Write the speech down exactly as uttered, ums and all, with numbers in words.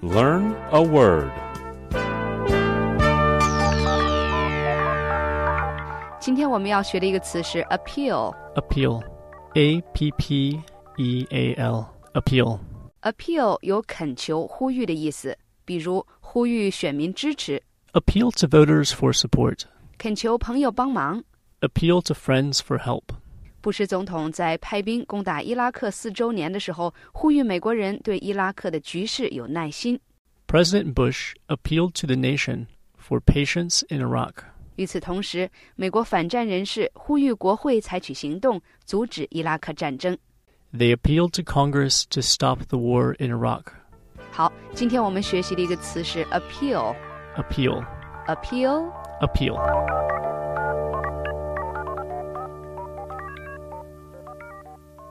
Learn a word. 今天我们要学的一个词是 appeal. Appeal. A P P E A L. Appeal. Appeal 有恳求、呼吁的意思，比如呼吁选民支持， Appeal to voters for support. 恳求朋友帮忙。 Appeal to friends for help. 布什总统在派兵攻打伊拉克四周年的时候，呼吁美国人对伊拉克的局势有耐心。 President Bush appealed to the nation for patience in Iraq. 与此同时，美国反战人士呼吁国会采取行动，阻止伊拉克战争。 They appealed to Congress to stop the war in Iraq. 好，今天我们学习的一个词是 appeal. Appeal. Appeal. Appeal.